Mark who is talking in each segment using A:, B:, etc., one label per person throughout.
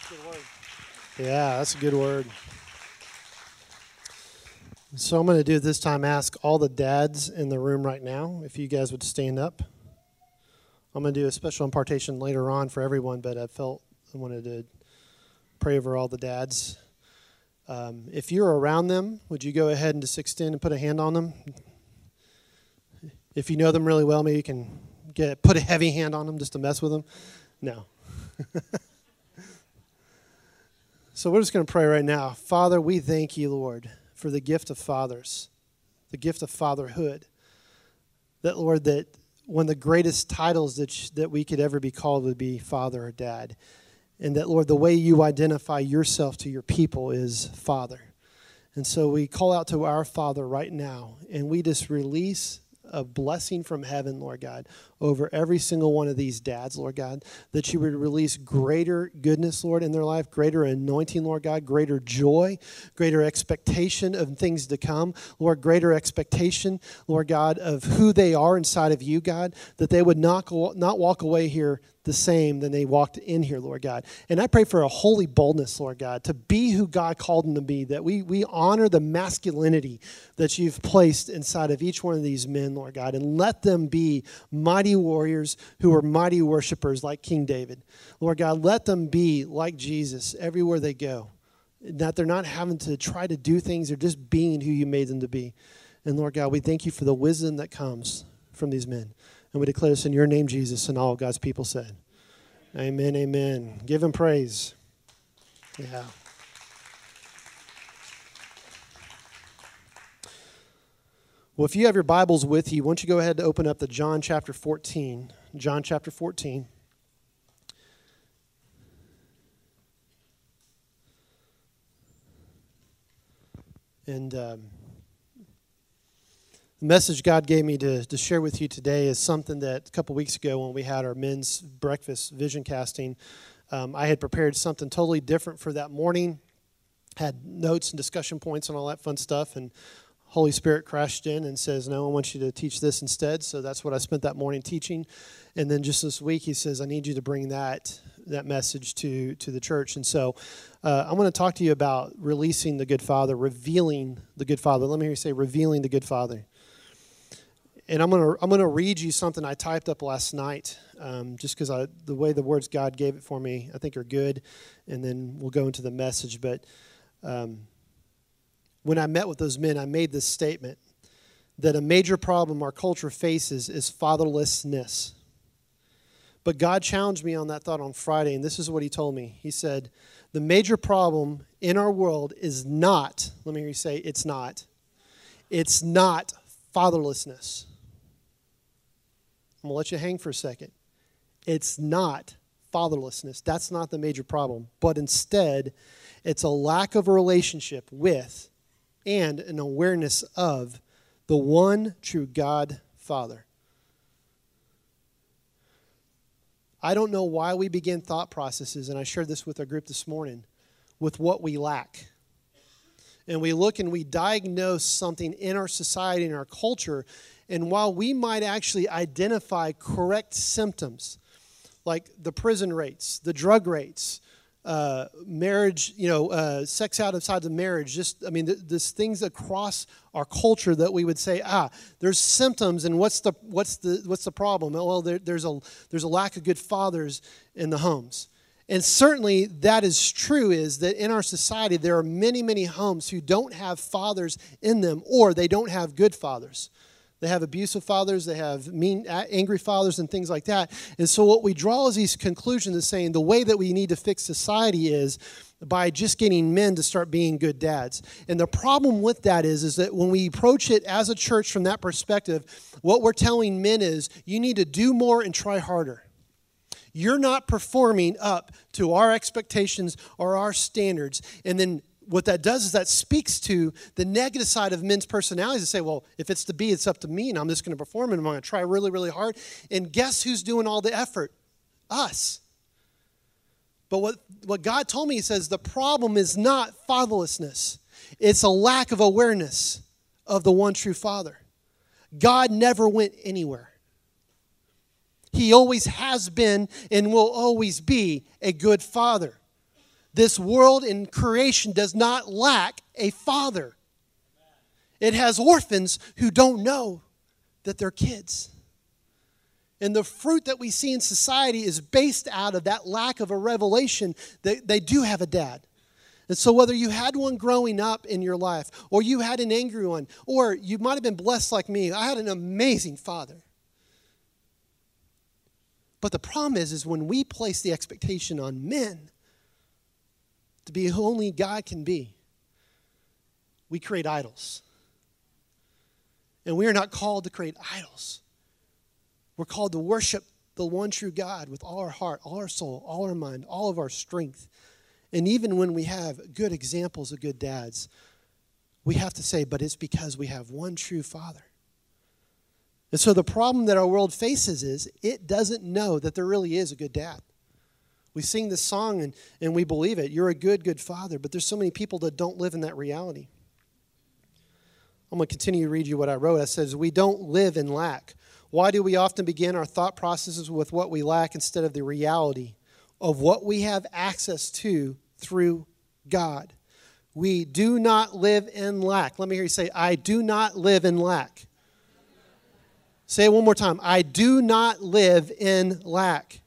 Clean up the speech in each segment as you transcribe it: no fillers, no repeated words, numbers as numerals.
A: Good word. Yeah, that's a good word. So I'm going to do this time, ask all the dads in the room right now, if you guys would stand up. I'm going to do a special impartation later on for everyone, but I felt I wanted to pray over all the dads. If you're around them, would you go ahead and just extend and put a hand on them? If you know them really well, maybe you can put a heavy hand on them just to mess with them. No. So we're just going to pray right now. Father, we thank you, Lord, for the gift of fathers, the gift of fatherhood. That, Lord, that one of the greatest titles that we could ever be called would be father or dad. And that, Lord, the way you identify yourself to your people is Father. And so we call out to our Father right now, and we just release a blessing from heaven, Lord God, over every single one of these dads, Lord God, that you would release greater goodness, Lord, in their life, greater anointing, Lord God, greater joy, greater expectation of things to come, Lord, greater expectation, Lord God, of who they are inside of you, God, that they would not walk away here the same than they walked in here, Lord God. And I pray for a holy boldness, Lord God, to be who God called them to be, that we honor the masculinity that you've placed inside of each one of these men, Lord God, and let them be mighty warriors who are mighty worshipers like King David. Lord God, let them be like Jesus everywhere they go, that they're not having to try to do things, they're just being who you made them to be. And Lord God, we thank you for the wisdom that comes from these men. And we declare this in your name, Jesus, and all of God's people said. Amen, amen. Give him praise. Yeah. Well, if you have your Bibles with you, why don't you go ahead and open up to John chapter 14. John chapter 14. And the message God gave me to share with you today is something that a couple weeks ago when we had our men's breakfast vision casting, I had prepared something totally different for that morning, had notes and discussion points and all that fun stuff, and Holy Spirit crashed in and says, no, I want you to teach this instead. So that's what I spent that morning teaching. And then just this week, he says, I need you to bring that message to the church. And so I'm going to talk to you about releasing the good father, revealing the good father. Let me hear you say, revealing the good father. And I'm gonna read you something I typed up last night, just because the way the words God gave it for me, I think are good, and then we'll go into the message. But when I met with those men, I made this statement that a major problem our culture faces is fatherlessness. But God challenged me on that thought on Friday, and this is what he told me. He said, the major problem in our world is not, let me hear you say, it's not fatherlessness. I'm going to let you hang for a second. It's not fatherlessness. That's not the major problem. But instead, it's a lack of a relationship with and an awareness of the one true God Father. I don't know why we begin thought processes, and I shared this with our group this morning, with what we lack. And we look and we diagnose something in our society, in our culture, and while we might actually identify correct symptoms, like the prison rates, the drug rates, marriage, sex outside of marriage, there's things across our culture that we would say, there's symptoms, and what's the problem? Well, there's a lack of good fathers in the homes. And certainly that is true, is that in our society there are many, many homes who don't have fathers in them, or they don't have good fathers. They have abusive fathers, they have mean, angry fathers, and things like that. And so what we draw is these conclusions of saying the way that we need to fix society is by just getting men to start being good dads. And the problem with that is that when we approach it as a church from that perspective, what we're telling men is you need to do more and try harder. You're not performing up to our expectations or our standards. And then what that does is that speaks to the negative side of men's personalities and say, well, if it's to be, it's up to me, and I'm just going to perform, and I'm going to try really, really hard. And guess who's doing all the effort? Us. But what God told me, he says, the problem is not fatherlessness. It's a lack of awareness of the one true Father. God never went anywhere. He always has been and will always be a good father. This world in creation does not lack a father. It has orphans who don't know that they're kids. And the fruit that we see in society is based out of that lack of a revelation that they do have a dad. And so whether you had one growing up in your life, or you had an angry one, or you might have been blessed like me, I had an amazing father. But the problem is when we place the expectation on men to be who only God can be, we create idols. And we are not called to create idols. We're called to worship the one true God with all our heart, all our soul, all our mind, all of our strength. And even when we have good examples of good dads, we have to say, but it's because we have one true father. And so the problem that our world faces is it doesn't know that there really is a good dad. We sing this song and we believe it. You're a good, good father. But there's so many people that don't live in that reality. I'm going to continue to read you what I wrote. I says, we don't live in lack. Why do we often begin our thought processes with what we lack instead of the reality of what we have access to through God? We do not live in lack. Let me hear you say, I do not live in lack. Say it one more time. I do not live in lack.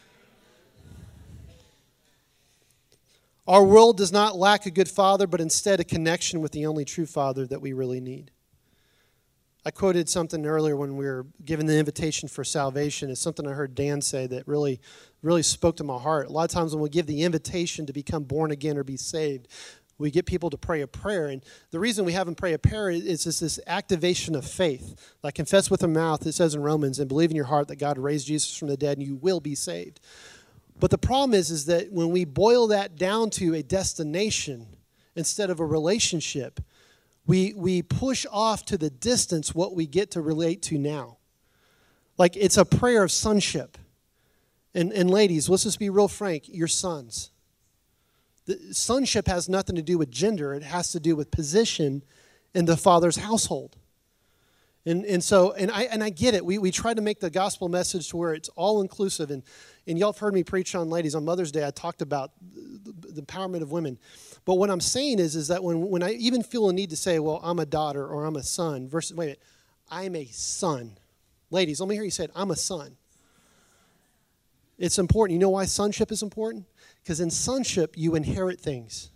A: Our world does not lack a good father, but instead a connection with the only true father that we really need. I quoted something earlier when we were given the invitation for salvation. It's something I heard Dan say that really spoke to my heart. A lot of times when we give the invitation to become born again or be saved, we get people to pray a prayer. And the reason we have them pray a prayer is this activation of faith. Like confess with the mouth, it says in Romans, and believe in your heart that God raised Jesus from the dead and you will be saved. But the problem is that when we boil that down to a destination instead of a relationship, we push off to the distance what we get to relate to now. Like it's a prayer of sonship. And ladies, let's just be real frank, you're sons. The sonship has nothing to do with gender. It has to do with position in the Father's household. And I get it. We try to make the gospel message to where it's all inclusive. And y'all have heard me preach on ladies. On Mother's Day, I talked about the empowerment of women. But what I'm saying is that when I even feel a need to say, well, I'm a daughter or I'm a son, versus, wait a minute, I'm a son. Ladies, let me hear you say it. I'm a son. It's important. You know why sonship is important? Because in sonship, you inherit things.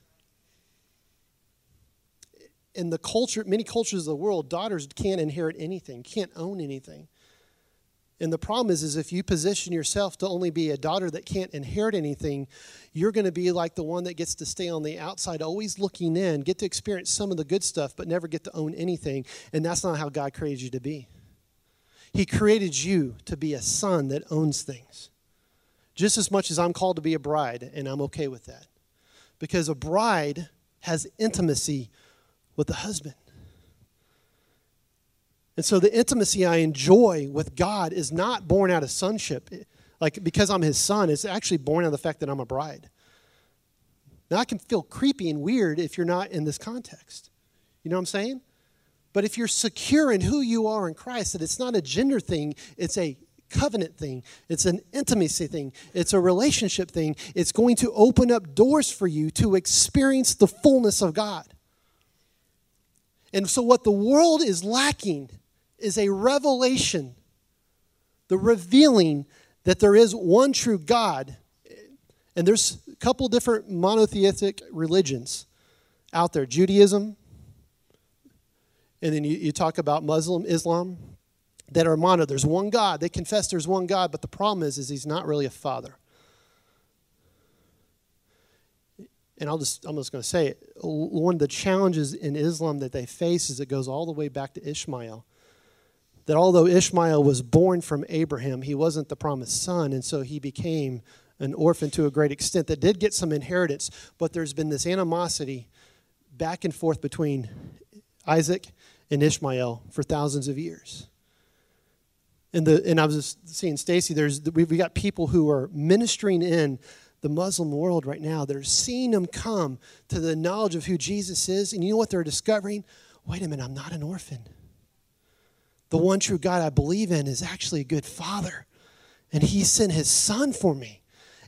A: In the culture, many cultures of the world, daughters can't inherit anything, can't own anything. And the problem is if you position yourself to only be a daughter that can't inherit anything, you're going to be like the one that gets to stay on the outside, always looking in, get to experience some of the good stuff, but never get to own anything. And that's not how God created you to be. He created you to be a son that owns things. Just as much as I'm called to be a bride, and I'm okay with that. Because a bride has intimacy with the husband. And so the intimacy I enjoy with God is not born out of sonship. Like because I'm his son, it's actually born out of the fact that I'm a bride. Now I can feel creepy and weird if you're not in this context. You know what I'm saying? But if you're secure in who you are in Christ, that it's not a gender thing, it's a covenant thing. It's an intimacy thing. It's a relationship thing. It's going to open up doors for you to experience the fullness of God. And so what the world is lacking is a revelation, the revealing that there is one true God. And there's a couple different monotheistic religions out there. Judaism, and then you talk about Islam, that are mono. There's one God. They confess there's one God, but the problem is he's not really a father. And I'm just going to say it. One of the challenges in Islam that they face is it goes all the way back to Ishmael. That although Ishmael was born from Abraham, he wasn't the promised son, and so he became an orphan to a great extent that did get some inheritance, but there's been this animosity back and forth between Isaac and Ishmael for thousands of years. And I was just seeing Stacy, we got people who are ministering in the Muslim world right now. They're seeing them come to the knowledge of who Jesus is, and you know what they're discovering? Wait a minute, I'm not an orphan. The one true God I believe in is actually a good father. And he sent his son for me.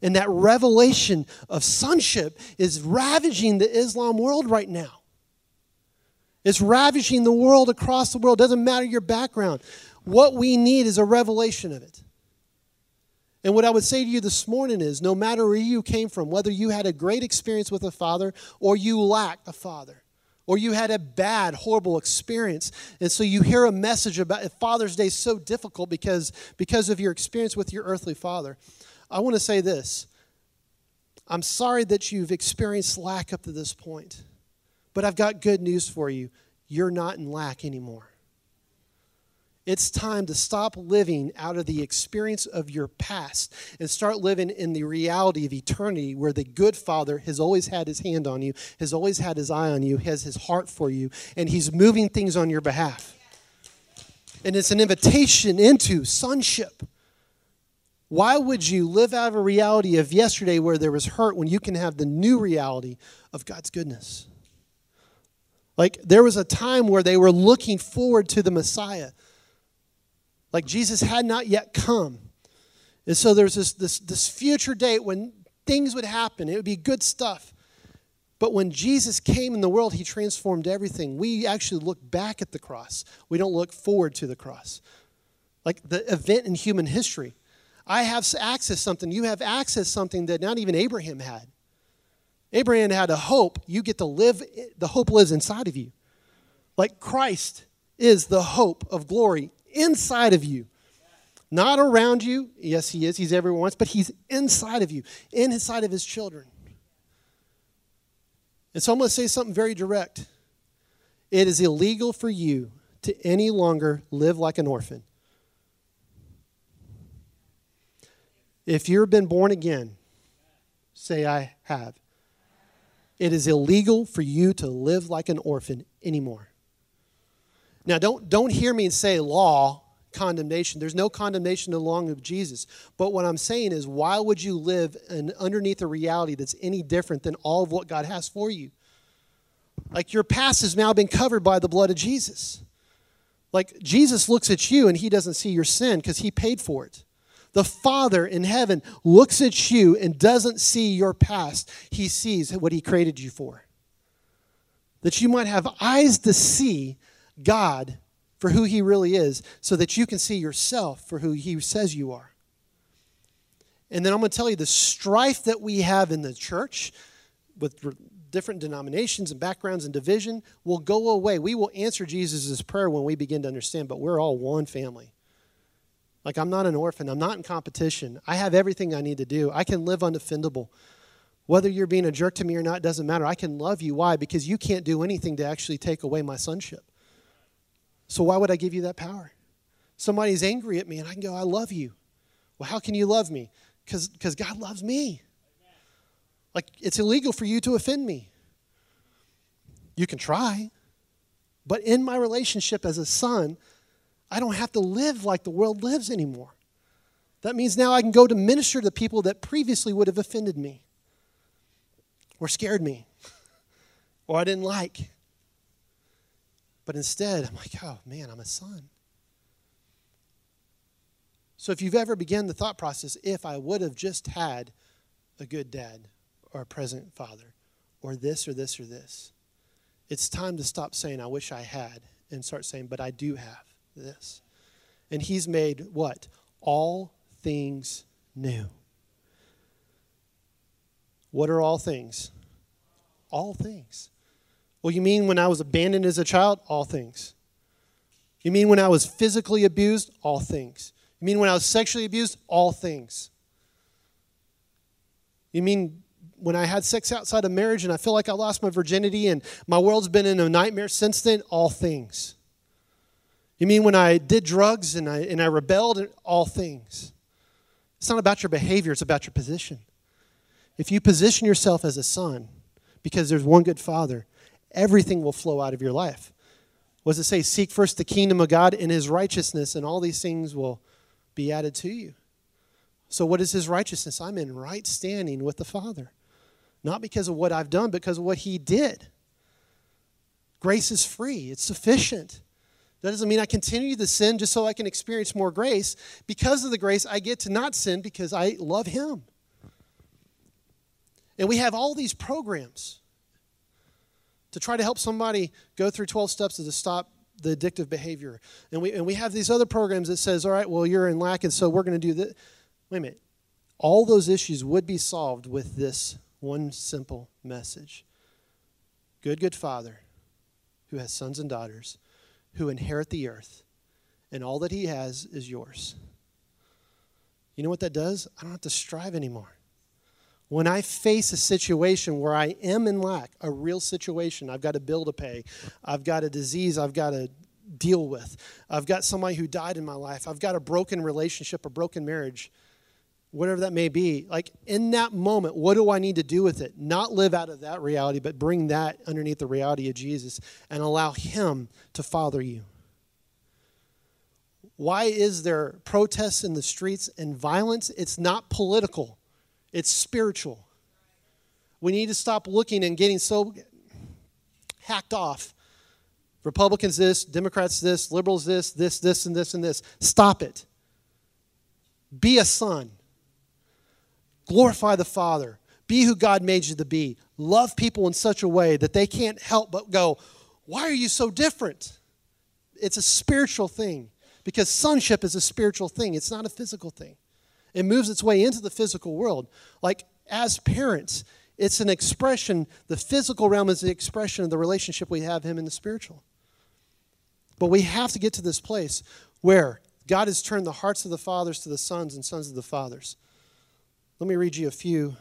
A: And that revelation of sonship is ravaging the Islam world right now. It's ravaging the world across the world. Doesn't matter your background. What we need is a revelation of it. And what I would say to you this morning is, no matter where you came from, whether you had a great experience with a father or you lacked a father, or you had a bad, horrible experience, and so you hear a message about Father's Day is so difficult because of your experience with your earthly father, I want to say this. I'm sorry that you've experienced lack up to this point, but I've got good news for you. You're not in lack anymore. It's time to stop living out of the experience of your past and start living in the reality of eternity, where the good Father has always had his hand on you, has always had his eye on you, has his heart for you, and he's moving things on your behalf. And it's an invitation into sonship. Why would you live out of a reality of yesterday where there was hurt when you can have the new reality of God's goodness? Like, there was a time where they were looking forward to the Messiah. Like, Jesus had not yet come. And so there's this future date when things would happen. It would be good stuff. But when Jesus came in the world, he transformed everything. We actually look back at the cross. We don't look forward to the cross. Like the event in human history. I have access to something. You have access to something that not even Abraham had. Abraham had a hope. You get to live. The hope lives inside of you. Like, Christ is the hope of glory inside of you. Not around you. Yes, he is. He's everywhere once, but he's inside of you, inside of his children. And so I'm going to say something very direct. It is illegal for you to any longer live like an orphan. If you've been born again, say, I have. It is illegal for you to live like an orphan anymore. Now, don't hear me say law, condemnation. There's no condemnation along with Jesus. But what I'm saying is, why would you live underneath a reality that's any different than all of what God has for you? Like, your past has now been covered by the blood of Jesus. Like, Jesus looks at you and he doesn't see your sin because he paid for it. The Father in heaven looks at you and doesn't see your past. He sees what he created you for. That you might have eyes to see God for who he really is, so that you can see yourself for who he says you are. And then I'm going to tell you, the strife that we have in the church with different denominations and backgrounds and division will go away. We will answer Jesus' prayer when we begin to understand, but we're all one family. Like, I'm not an orphan. I'm not in competition. I have everything I need to do. I can live undefendable. Whether you're being a jerk to me or not doesn't matter. I can love you. Why? Because you can't do anything to actually take away my sonship. So why would I give you that power? Somebody's angry at me and I can go, I love you. Well, how can you love me? Because God loves me. Like, it's illegal for you to offend me. You can try. But in my relationship as a son, I don't have to live like the world lives anymore. That means now I can go to minister to people that previously would have offended me or scared me or I didn't like. But instead, I'm like, oh, man, I'm a son. So if you've ever begun the thought process, if I would have just had a good dad or a present father or this or this or this, it's time to stop saying, I wish I had, and start saying, but I do have this. And he's made what? All things new. What are all things? All things. Well, you mean when I was abandoned as a child? All things. You mean when I was physically abused? All things. You mean when I was sexually abused? All things. You mean when I had sex outside of marriage and I feel like I lost my virginity and my world's been in a nightmare since then? All things. You mean when I did drugs and I rebelled? All things. It's not about your behavior, it's about your position. If you position yourself as a son, because there's one good Father, everything will flow out of your life. What does it say? Seek first the kingdom of God and his righteousness, and all these things will be added to you. So what is his righteousness? I'm in right standing with the Father. Not because of what I've done, but because of what he did. Grace is free. It's sufficient. That doesn't mean I continue to sin just so I can experience more grace. Because of the grace, I get to not sin because I love him. And we have all these programs to try to help somebody go through 12 steps to stop the addictive behavior. And we have these other programs that says, all right, well, you're in lack, and so we're going to do this. Wait a minute. All those issues would be solved with this one simple message. Good Father who has sons and daughters who inherit the earth, and all that he has is yours. You know what that does? I don't have to strive anymore. When I face a situation where I am in lack, a real situation, I've got a bill to pay, I've got a disease I've got to deal with, I've got somebody who died in my life, I've got a broken relationship, a broken marriage, whatever that may be, like in that moment, what do I need to do with it? Not live out of that reality, but bring that underneath the reality of Jesus and allow him to father you. Why is there protests in the streets and violence? It's not political. It's spiritual. We need to stop looking and getting so hacked off. Republicans this, Democrats this, liberals this, and this. Stop it. Be a son. Glorify the Father. Be who God made you to be. Love people in such a way that they can't help but go, why are you so different? It's a spiritual thing because sonship is a spiritual thing. It's not a physical thing. It moves its way into the physical world. Like as parents, it's an expression, the physical realm is the expression of the relationship we have him in the spiritual. But we have to get to this place where God has turned the hearts of the fathers to the sons and sons of the fathers. Let me read you a few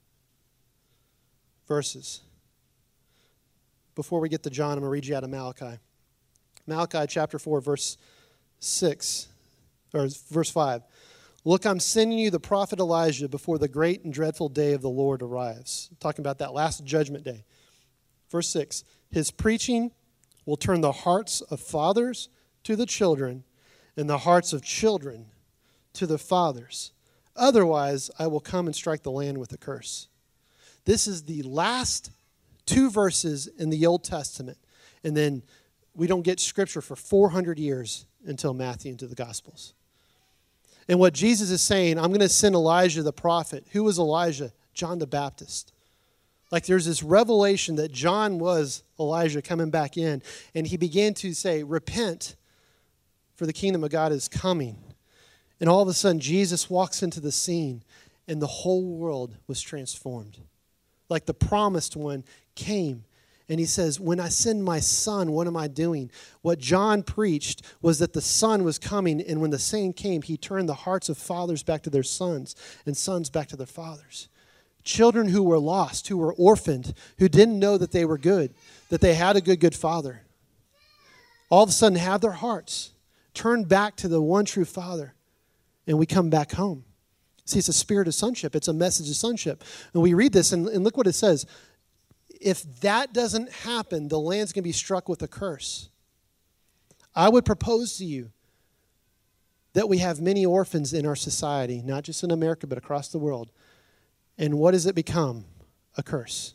A: verses. Before we get to John, I'm going to read you out of Malachi. Malachi chapter 4, verse 6, or verse 5. Look, I'm sending you the prophet Elijah before the great and dreadful day of the Lord arrives. Talking about that last judgment day. Verse 6. His preaching will turn the hearts of fathers to the children and the hearts of children to the fathers. Otherwise, I will come and strike the land with a curse. This is the last two verses in the Old Testament. And then we don't get scripture for 400 years until Matthew into the Gospels. And what Jesus is saying, I'm going to send Elijah the prophet. Who was Elijah? John the Baptist. Like there's this revelation that John was Elijah coming back in. And he began to say, repent, for the kingdom of God is coming. And all of a sudden, Jesus walks into the scene, and the whole world was transformed. Like the promised one came. And he says, when I send my son, what am I doing? What John preached was that the son was coming, and when the son came, he turned the hearts of fathers back to their sons, and sons back to their fathers. Children who were lost, who were orphaned, who didn't know that they were good, that they had a good father, all of a sudden have their hearts turned back to the one true Father, and we come back home. See, it's a spirit of sonship. It's a message of sonship. And we read this, and look what it says. If that doesn't happen, the land's going to be struck with a curse. I would propose to you that we have many orphans in our society, not just in America, but across the world. And what does it become? A curse.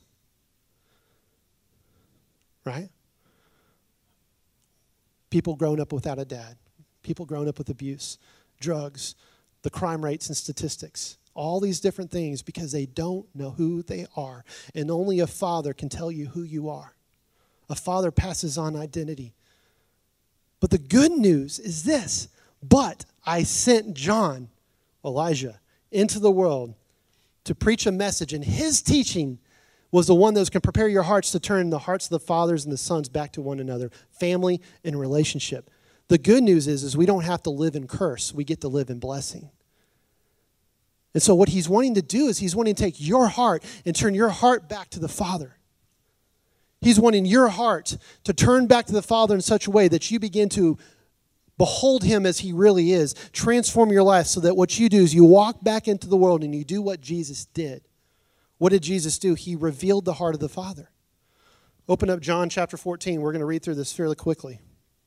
A: Right? People grown up without a dad. People grown up with abuse, drugs, the crime rates and statistics. All these different things because they don't know who they are. And only a father can tell you who you are. A father passes on identity. But the good news is this. But I sent John, Elijah, into the world to preach a message. And his teaching was the one that was going to prepare your hearts to turn the hearts of the fathers and the sons back to one another. Family and relationship. The good news is we don't have to live in curse. We get to live in blessing. And so what he's wanting to do is he's wanting to take your heart and turn your heart back to the Father. He's wanting your heart to turn back to the Father in such a way that you begin to behold him as he really is. Transform your life so that what you do is you walk back into the world and you do what Jesus did. What did Jesus do? He revealed the heart of the Father. Open up John chapter 14. We're going to read through this fairly quickly.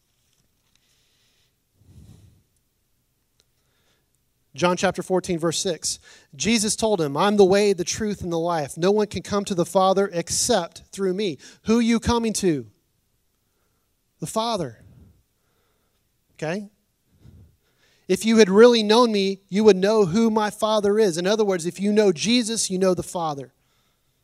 A: John chapter 14, verse 6. Jesus told him, I'm the way, the truth, and the life. No one can come to the Father except through me. Who are you coming to? The Father. Okay? If you had really known me, you would know who my Father is. In other words, if you know Jesus, you know the Father.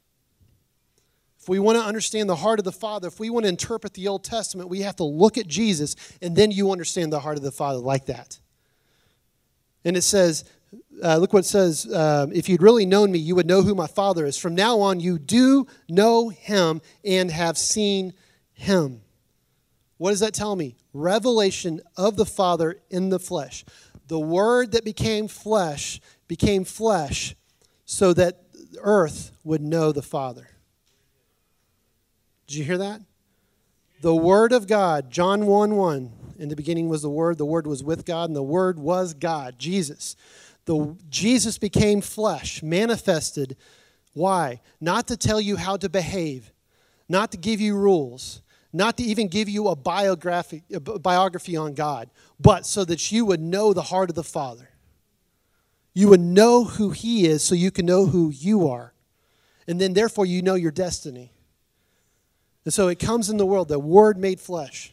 A: If we want to understand the heart of the Father, if we want to interpret the Old Testament, we have to look at Jesus, and then you understand the heart of the Father like that. And it says, look what it says, if you'd really known me, you would know who my Father is. From now on, you do know him and have seen him. What does that tell me? Revelation of the Father in the flesh. The Word that became flesh so that earth would know the Father. Did you hear that? The Word of God, John 1:1. In the beginning was the Word was with God, and the Word was God, Jesus. Jesus became flesh, manifested. Why? Not to tell you how to behave, not to give you rules, not to even give you a biography on God, but so that you would know the heart of the Father. You would know who he is so you can know who you are. And then therefore you know your destiny. And so it comes in the world, the Word made flesh.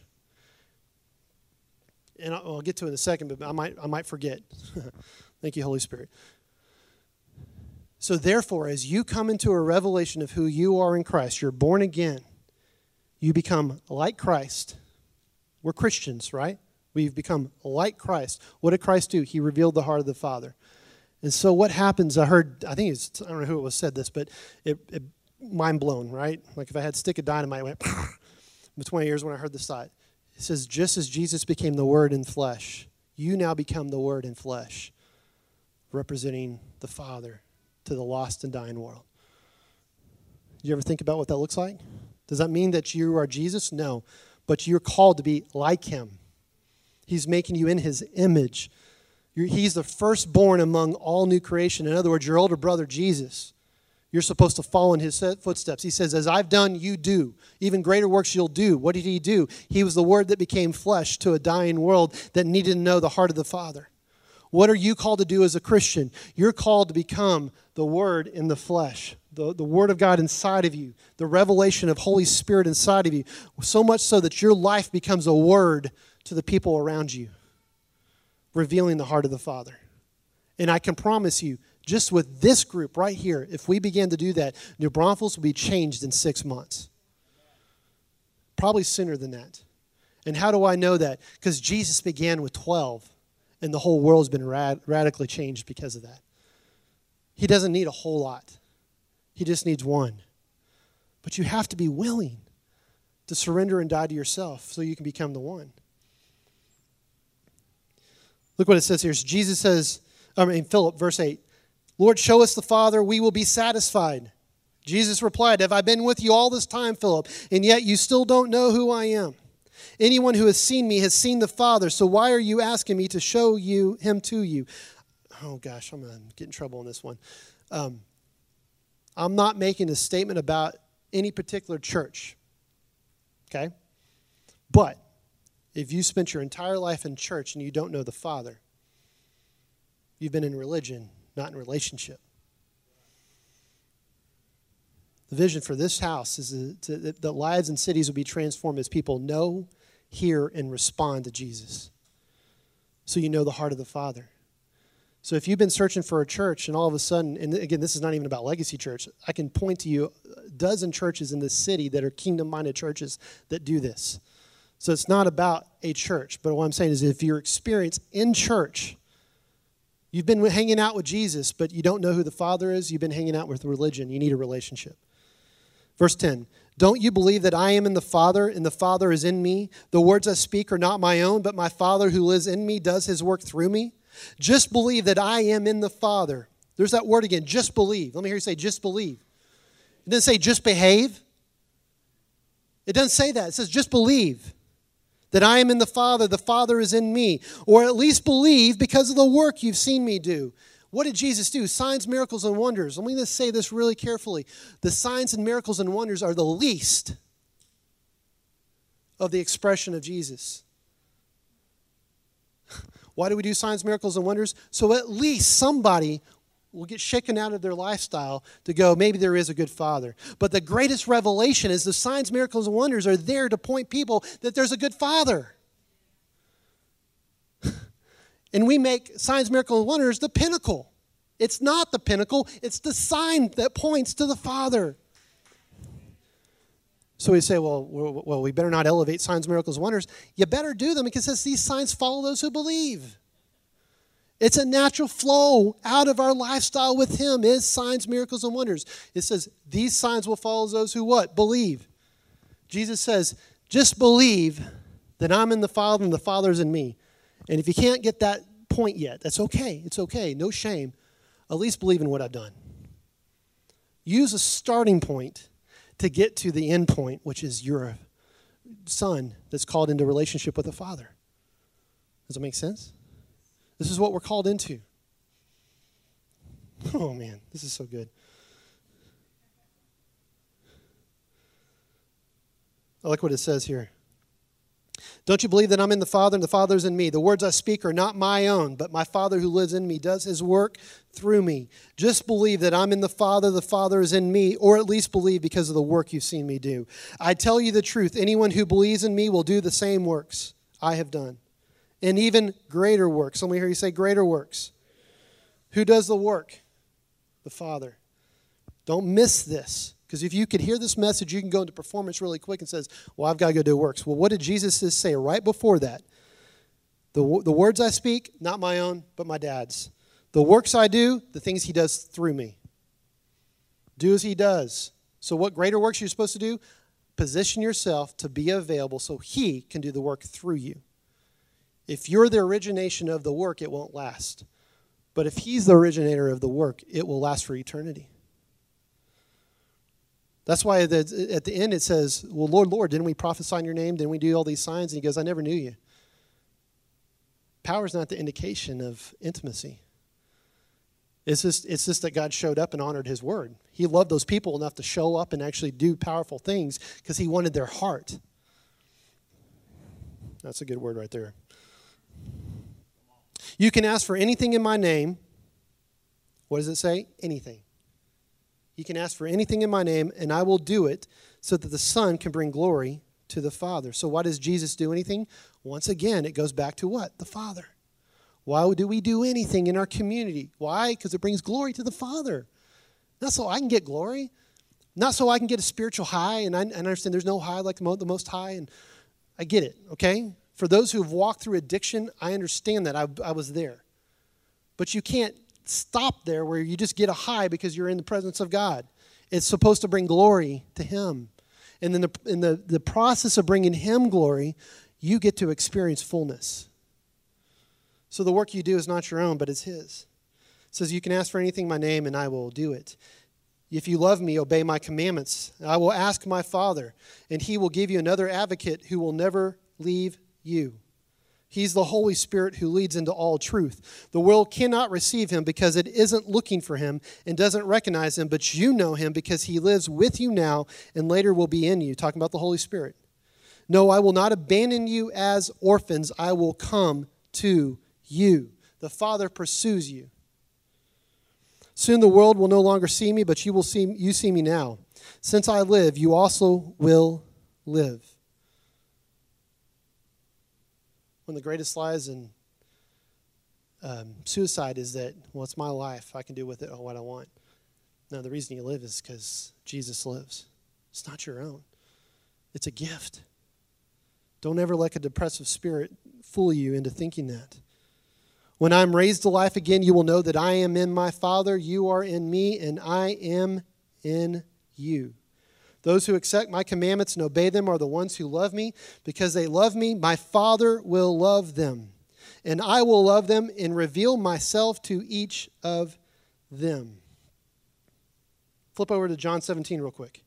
A: And I'll get to it in a second, but I might forget. Thank you, Holy Spirit. So therefore, as you come into a revelation of who you are in Christ, you're born again, you become like Christ. We're Christians, right? We've become like Christ. What did Christ do? He revealed the heart of the Father. And so what happens, I don't know who it was said this, but it mind blown, right? Like if I had a stick of dynamite, it went in 20 years when I heard this thought. It says, just as Jesus became the Word in flesh, you now become the Word in flesh, representing the Father to the lost and dying world. Did you ever think about what that looks like? Does that mean that you are Jesus? No. But you're called to be like him. He's making you in his image. He's the firstborn among all new creation. In other words, your older brother, Jesus. You're supposed to follow in his footsteps. He says, as I've done, you do. Even greater works you'll do. What did he do? He was the Word that became flesh to a dying world that needed to know the heart of the Father. What are you called to do as a Christian? You're called to become the Word in the flesh, the Word of God inside of you, the revelation of Holy Spirit inside of you, so much so that your life becomes a word to the people around you, revealing the heart of the Father. And I can promise you, just with this group right here, if we began to do that, New Braunfels will be changed in 6 months. Probably sooner than that. And how do I know that? Because Jesus began with 12, and the whole world's been radically changed because of that. He doesn't need a whole lot. He just needs one. But you have to be willing to surrender and die to yourself so you can become the one. Look what it says here. Philip, verse 8. Lord, show us the Father, we will be satisfied. Jesus replied, have I been with you all this time, Philip, and yet you still don't know who I am? Anyone who has seen me has seen the Father, so why are you asking me to show him to you? Oh gosh, I'm going to get in trouble on this one. I'm not making a statement about any particular church, okay? But if you spent your entire life in church and you don't know the Father, you've been in religion, not in relationship. The vision for this house is that lives and cities will be transformed as people know, hear, and respond to Jesus. So you know the heart of the Father. So if you've been searching for a church and all of a sudden, and again, this is not even about Legacy Church, I can point to you a dozen churches in this city that are kingdom-minded churches that do this. So it's not about a church, but what I'm saying is if your experience in church, you've been hanging out with Jesus, but you don't know who the Father is, you've been hanging out with religion, you need a relationship. Verse 10, don't you believe that I am in the Father and the Father is in me? The words I speak are not my own, but my Father who lives in me does his work through me. Just believe that I am in the Father. There's that word again, just believe. Let me hear you say, just believe. It doesn't say just behave. It doesn't say that. It says just believe that I am in the Father is in me. Or at least believe because of the work you've seen me do. What did Jesus do? Signs, miracles, and wonders. Let me just say this really carefully. The signs and miracles and wonders are the least of the expression of Jesus. Why do we do signs, miracles, and wonders? So at least somebody will get shaken out of their lifestyle to go, maybe there is a good Father. But the greatest revelation is the signs, miracles, and wonders are there to point people that there's a good Father. And we make signs, miracles, and wonders the pinnacle. It's not the pinnacle. It's the sign that points to the Father. So we say, well, we better not elevate signs, miracles, wonders. You better do them because it says these signs follow those who believe. It's a natural flow out of our lifestyle with him is signs, miracles, and wonders. It says these signs will follow those who what? Believe. Jesus says, just believe that I'm in the Father and the Father is in me. And if you can't get that point yet, that's okay. It's okay. No shame. At least believe in what I've done. Use a starting point to get to the end point, which is your son that's called into relationship with the Father. Does that make sense? This is what we're called into. Oh, man, this is so good. I like what it says here. Don't you believe that I'm in the Father and the Father is in me? The words I speak are not my own, but my Father who lives in me does his work through me. Just believe that I'm in the Father is in me, or at least believe because of the work you've seen me do. I tell you the truth, anyone who believes in me will do the same works I have done, and even greater works. Let me hear you say greater works. Who does the work? The Father. Don't miss this. Because if you could hear this message, you can go into performance really quick and says, well, I've got to go do works. Well, what did Jesus just say right before that? The words I speak, not my own, but my dad's. The works I do, the things he does through me. Do as he does. So what greater works you're supposed to do? Position yourself to be available so he can do the work through you. If you're the origination of the work, it won't last. But if he's the originator of the work, it will last for eternity. That's why at the end it says, well, Lord, didn't we prophesy in your name? Didn't we do all these signs? And he goes, I never knew you. Power is not the indication of intimacy. It's just that God showed up and honored his word. He loved those people enough to show up and actually do powerful things because he wanted their heart. That's a good word right there. You can ask for anything in my name. What does it say? Anything. You can ask for anything in my name, and I will do it so that the Son can bring glory to the Father. So why does Jesus do anything? Once again, it goes back to what? The Father. Why do we do anything in our community? Why? Because it brings glory to the Father. Not so I can get glory. Not so I can get a spiritual high, and I understand there's no high like the Most High, and I get it, okay? For those who have walked through addiction, I understand that. I was there. But you can't stop there where you just get a high because you're in the presence of God. It's supposed to bring glory to him. And then in the process of bringing him glory, you get to experience fullness. So the work you do is not your own, but it's his. It says, you can ask for anything in my name, and I will do it. If you love me, obey my commandments. I will ask my Father, and he will give you another advocate who will never leave you. He's the Holy Spirit who leads into all truth. The world cannot receive him because it isn't looking for him and doesn't recognize him, but you know him because he lives with you now and later will be in you. Talking about the Holy Spirit. No, I will not abandon you as orphans. I will come to you. The Father pursues you. Soon the world will no longer see me, but you see me now. Since I live, you also will live. One of the greatest lies in suicide is that, well, it's my life. I can do with it what I want. No, the reason you live is because Jesus lives. It's not your own. It's a gift. Don't ever let a depressive spirit fool you into thinking that. When I'm raised to life again, you will know that I am in my Father, you are in me, and I am in you. Those who accept my commandments and obey them are the ones who love me. Because they love me, my Father will love them. And I will love them and reveal myself to each of them. Flip over to John 17 real quick.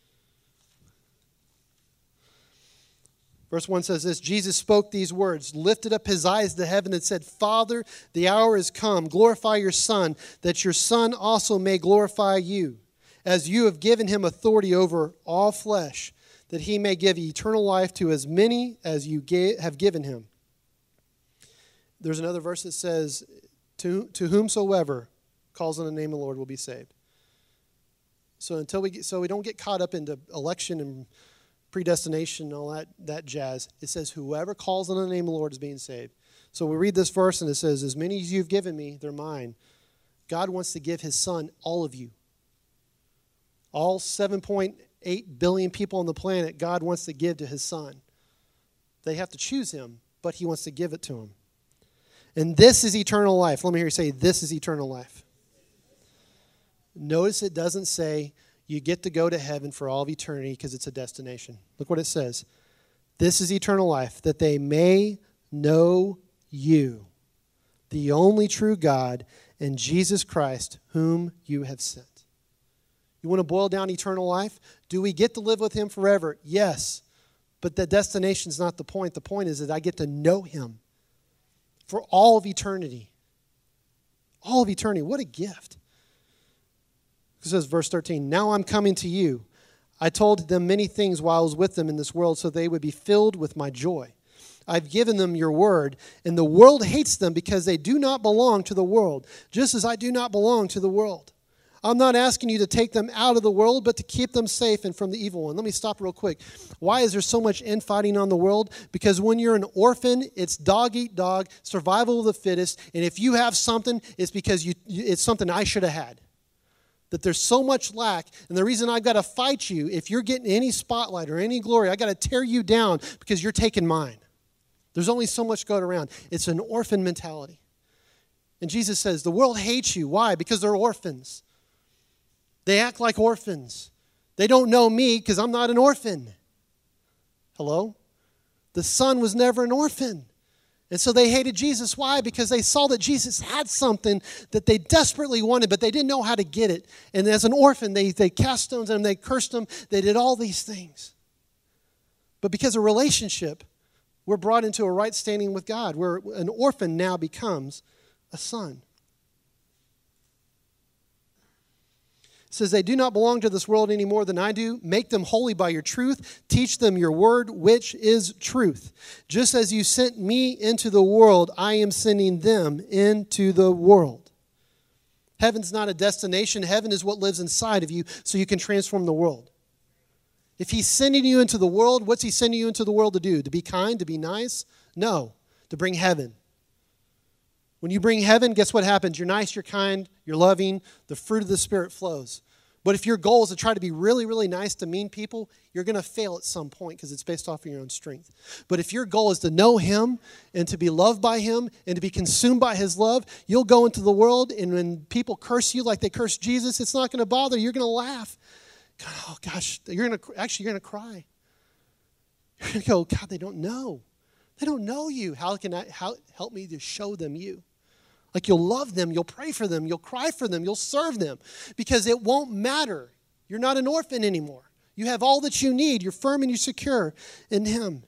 A: Verse 1 says this, Jesus spoke these words, lifted up his eyes to heaven and said, Father, the hour is come. Glorify your Son, that your Son also may glorify you. As you have given him authority over all flesh, that he may give eternal life to as many as you have given him. There's another verse that says, to whomsoever calls on the name of the Lord will be saved. So we don't get caught up into election and predestination and all that jazz. It says, whoever calls on the name of the Lord is being saved. So we read this verse and it says, as many as you've given me, they're mine. God wants to give his Son, all of you. All 7.8 8 billion people on the planet God wants to give to his son. They have to choose him, but he wants to give it to them. And this is eternal life. Let me hear you say, this is eternal life. Notice it doesn't say you get to go to heaven for all of eternity because it's a destination. Look what it says. This is eternal life, that they may know you, the only true God, and Jesus Christ, whom you have sent. You want to boil down eternal life? Do we get to live with him forever? Yes. But the destination's not the point. The point is that I get to know him for all of eternity. All of eternity. What a gift. It says, verse 13, now I'm coming to you. I told them many things while I was with them in this world so they would be filled with my joy. I've given them your word, and the world hates them because they do not belong to the world, just as I do not belong to the world. I'm not asking you to take them out of the world, but to keep them safe and from the evil one. Let me stop real quick. Why is there so much infighting on the world? Because when you're an orphan, it's dog eat dog, survival of the fittest, and if you have something, it's because it's something I should have had. That there's so much lack, and the reason I've got to fight you, if you're getting any spotlight or any glory, I've got to tear you down because you're taking mine. There's only so much going around. It's an orphan mentality. And Jesus says, the world hates you. Why? Because they're orphans. They act like orphans. They don't know me because I'm not an orphan. Hello? The son was never an orphan. And so they hated Jesus. Why? Because they saw that Jesus had something that they desperately wanted, but they didn't know how to get it. And as an orphan, they cast stones at him, they cursed him, they did all these things. But because of relationship, we're brought into a right standing with God, where an orphan now becomes a son. It says, they do not belong to this world any more than I do. Make them holy by your truth. Teach them your word, which is truth. Just as you sent me into the world, I am sending them into the world. Heaven's not a destination. Heaven is what lives inside of you so you can transform the world. If he's sending you into the world, what's he sending you into the world to do? To be kind, to be nice? No, to bring heaven. When you bring heaven, guess what happens? You're nice, you're kind, you're loving. The fruit of the Spirit flows. But if your goal is to try to be really, really nice to mean people, you're going to fail at some point because it's based off of your own strength. But if your goal is to know him and to be loved by him and to be consumed by his love, you'll go into the world, and when people curse you like they cursed Jesus, it's not going to bother you. You're going to laugh. God, oh gosh, you're going to cry. You're going to go, God, they don't know. They don't know you. How help me to show them you? Like you'll love them, you'll pray for them, you'll cry for them, you'll serve them. Because it won't matter. You're not an orphan anymore. You have all that you need. You're firm and you're secure in him.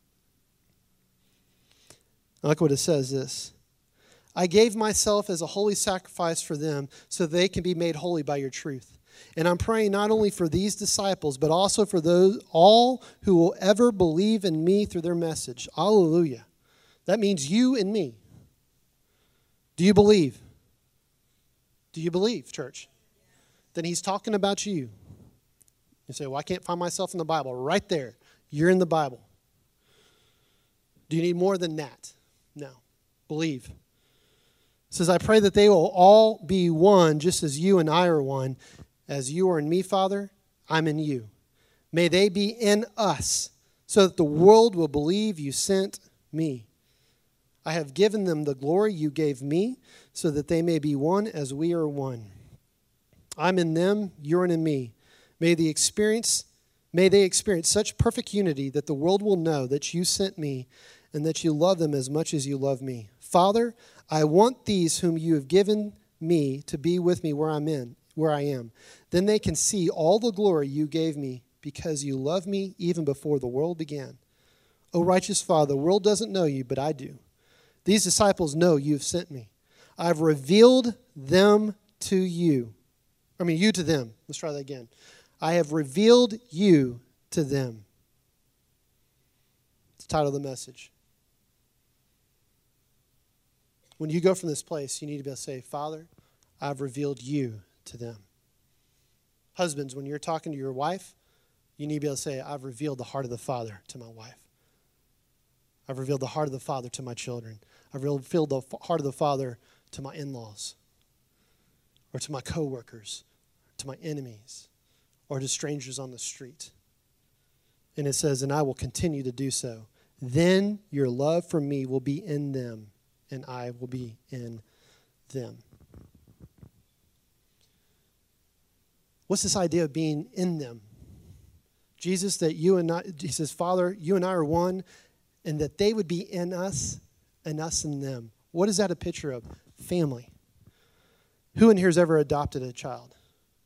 A: I like what it says this. I gave myself as a holy sacrifice for them so they can be made holy by your truth. And I'm praying not only for these disciples, but also for all who will ever believe in me through their message. Hallelujah. That means you and me. Do you believe? Do you believe, church? Then he's talking about you. You say, well, I can't find myself in the Bible. Right there. You're in the Bible. Do you need more than that? No. Believe. It says, I pray that they will all be one, just as you and I are one. As you are in me, Father, I'm in you. May they be in us, so that the world will believe you sent me. I have given them the glory you gave me, so that they may be one as we are one. I'm in them, you're in me. May they experience such perfect unity that the world will know that you sent me and that you love them as much as you love me. Father, I want these whom you have given me to be with me where I am. Then they can see all the glory you gave me because you loved me even before the world began. O righteous Father, the world doesn't know you, but I do. These disciples know you have sent me. I've revealed them to you. You to them. Let's try that again. I have revealed you to them. It's the title of the message. When you go from this place, you need to be able to say, Father, I've revealed you to them. Husbands, when you're talking to your wife, you need to be able to say, I've revealed the heart of the Father to my wife. I've revealed the heart of the Father to my children. I've revealed the heart of the Father to my in-laws, or to my coworkers, to my enemies, or to strangers on the street. And it says, and I will continue to do so. Then your love for me will be in them, and I will be in them. What's this idea of being in them? Jesus, that you and I, he says, Father, you and I are one, and that they would be in us and us in them. What is that a picture of? Family. Who in here has ever adopted a child?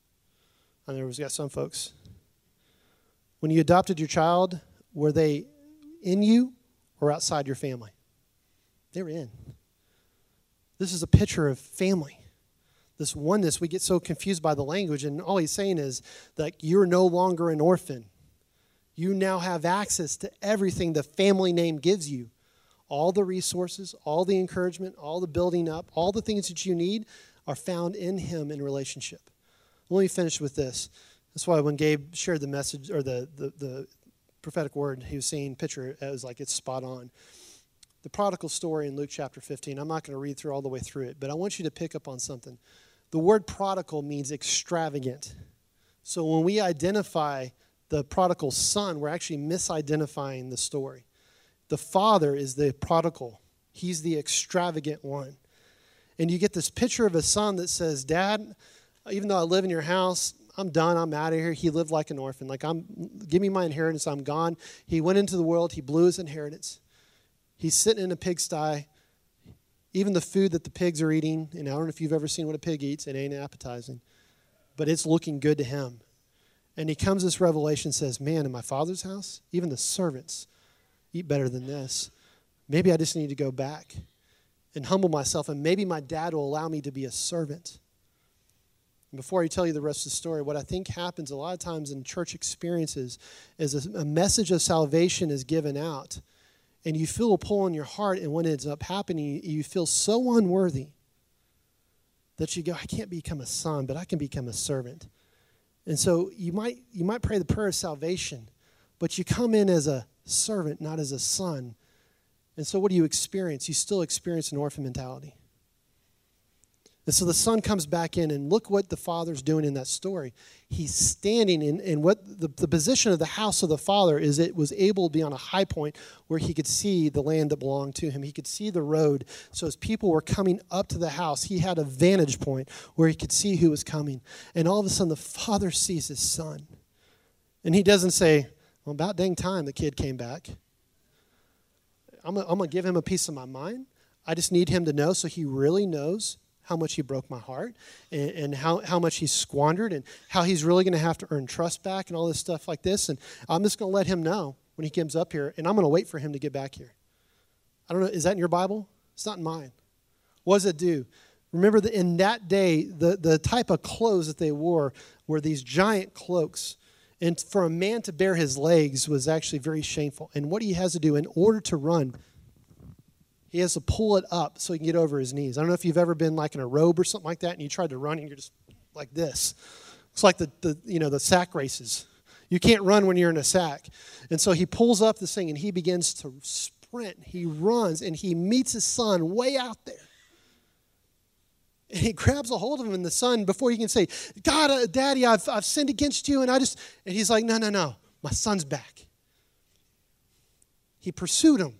A: I know we've got some folks. When you adopted your child, were they in you or outside your family? They were in. This is a picture of family. This oneness, we get so confused by the language, and all he's saying is that you're no longer an orphan. You now have access to everything the family name gives you. All the resources, all the encouragement, all the building up, all the things that you need are found in him in relationship. Let me finish with this. That's why when Gabe shared the message or the prophetic word, he was saying picture, it was like it's spot on. The prodigal story in Luke chapter 15, I'm not going to read through all the way through it, but I want you to pick up on something. The word prodigal means extravagant. So when we identify the prodigal son, we're actually misidentifying the story. The father is the prodigal. He's the extravagant one. And you get this picture of a son that says, Dad, even though I live in your house, I'm done. I'm out of here. He lived like an orphan. Give me my inheritance. I'm gone. He went into the world. He blew his inheritance. He's sitting in a pigsty. Even the food that the pigs are eating, and I don't know if you've ever seen what a pig eats. It ain't appetizing. But it's looking good to him. And he comes this revelation and says, man, in my father's house, even the servants eat better than this. Maybe I just need to go back and humble myself, and maybe my dad will allow me to be a servant. And before I tell you the rest of the story, what I think happens a lot of times in church experiences is a message of salvation is given out, and you feel a pull in your heart, and when it ends up happening, you feel so unworthy that you go, I can't become a son, but I can become a servant. And so you might pray the prayer of salvation, but you come in as a servant, not as a son. And so what do you experience? You still experience an orphan mentality. And so the son comes back in, and look what the father's doing in that story. He's standing in what the position of the house of the father is. It was able to be on a high point where he could see the land that belonged to him. He could see the road. So as people were coming up to the house, he had a vantage point where he could see who was coming. And all of a sudden, the father sees his son. And he doesn't say, well, about dang time the kid came back. I'm going to give him a piece of my mind. I just need him to know so he really knows how much he broke my heart and how much he squandered and how he's really going to have to earn trust back and all this stuff like this. And I'm just going to let him know when he comes up here, and I'm going to wait for him to get back here. I don't know, is that in your Bible? It's not in mine. What does it do? Remember that in that day, the type of clothes that they wore were these giant cloaks. And for a man to bare his legs was actually very shameful. And what he has to do in order to run, he has to pull it up so he can get over his knees. I don't know if you've ever been like in a robe or something like that, and you tried to run and you're just like this. It's like the sack races. You can't run when you're in a sack. And so he pulls up this thing and he begins to sprint. He runs and he meets his son way out there. And he grabs a hold of him, and the son, before he can say, God, Daddy, I've sinned against you, and he's like, no, my son's back. He pursued him.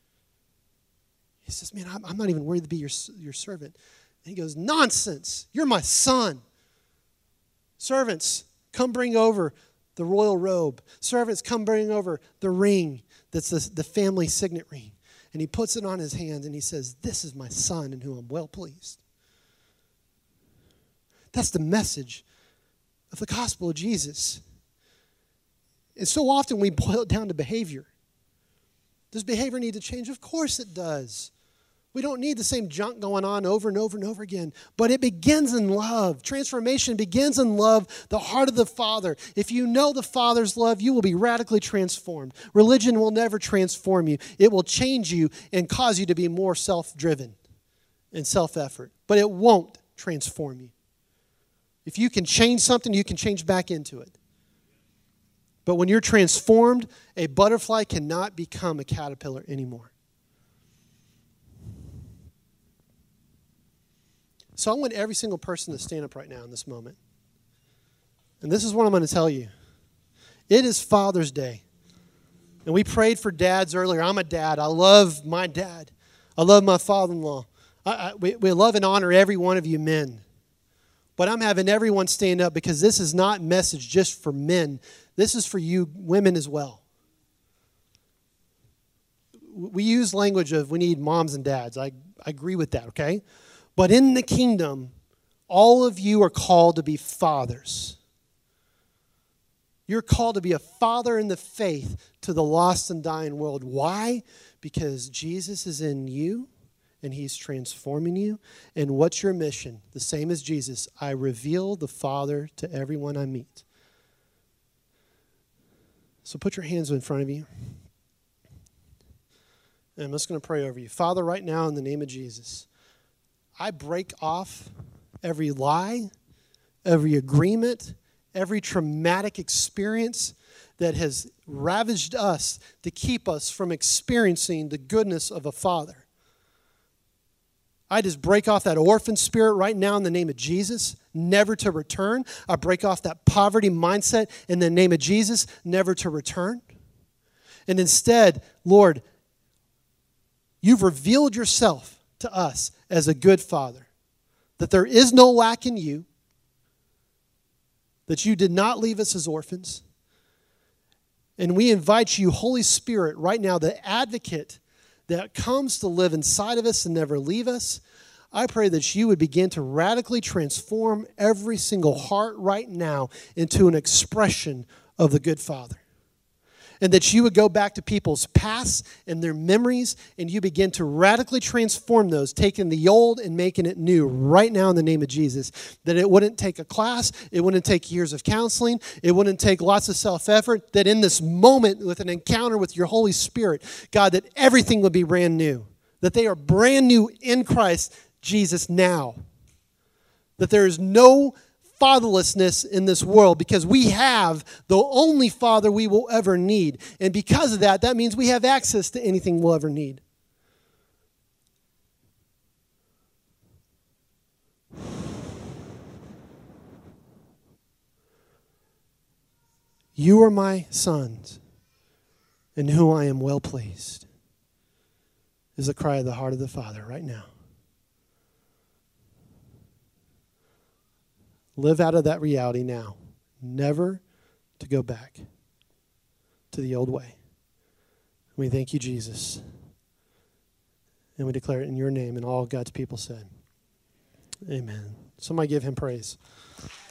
A: He says, man, I'm not even worthy to be your servant. And he goes, nonsense, you're my son. Servants, come bring over the royal robe. Servants, come bring over the ring that's the family signet ring. And he puts it on his hand, and he says, this is my son in whom I'm well pleased. That's the message of the gospel of Jesus. And so often we boil it down to behavior. Does behavior need to change? Of course it does. We don't need the same junk going on over and over and over again. But it begins in love. Transformation begins in love, the heart of the Father. If you know the Father's love, you will be radically transformed. Religion will never transform you. It will change you and cause you to be more self-driven and self-effort. But it won't transform you. If you can change something, you can change back into it. But when you're transformed, a butterfly cannot become a caterpillar anymore. So I want every single person to stand up right now in this moment. And this is what I'm going to tell you. It is Father's Day. And we prayed for dads earlier. I'm a dad. I love my dad. I love my father-in-law. We love and honor every one of you men. But I'm having everyone stand up because this is not a message just for men. This is for you women as well. We use language of we need moms and dads. I agree with that, okay? But in the kingdom, all of you are called to be fathers. You're called to be a father in the faith to the lost and dying world. Why? Because Jesus is in you and he's transforming you. And what's your mission? The same as Jesus. I reveal the Father to everyone I meet. So put your hands in front of you. And I'm just going to pray over you. Father, right now in the name of Jesus, I break off every lie, every agreement, every traumatic experience that has ravaged us to keep us from experiencing the goodness of a father. I just break off that orphan spirit right now in the name of Jesus, never to return. I break off that poverty mindset in the name of Jesus, never to return. And instead, Lord, you've revealed yourself to us as a good father, that there is no lack in you, that you did not leave us as orphans. And we invite you, Holy Spirit, right now, the advocate that comes to live inside of us and never leave us. I pray that you would begin to radically transform every single heart right now into an expression of the good Father. And that you would go back to people's past and their memories, and you begin to radically transform those, taking the old and making it new right now in the name of Jesus. That it wouldn't take a class, it wouldn't take years of counseling, it wouldn't take lots of self-effort, that in this moment with an encounter with your Holy Spirit, God, that everything would be brand new. That they are brand new in Christ Jesus now. That there is no fatherlessness in this world because we have the only father we will ever need. And because of that, that means we have access to anything we'll ever need. You are my sons, in whom I am well pleased, is the cry of the heart of the Father right now. Live out of that reality now. Never to go back to the old way. We thank you, Jesus. And we declare it in your name, and all God's people said, amen. Somebody give him praise.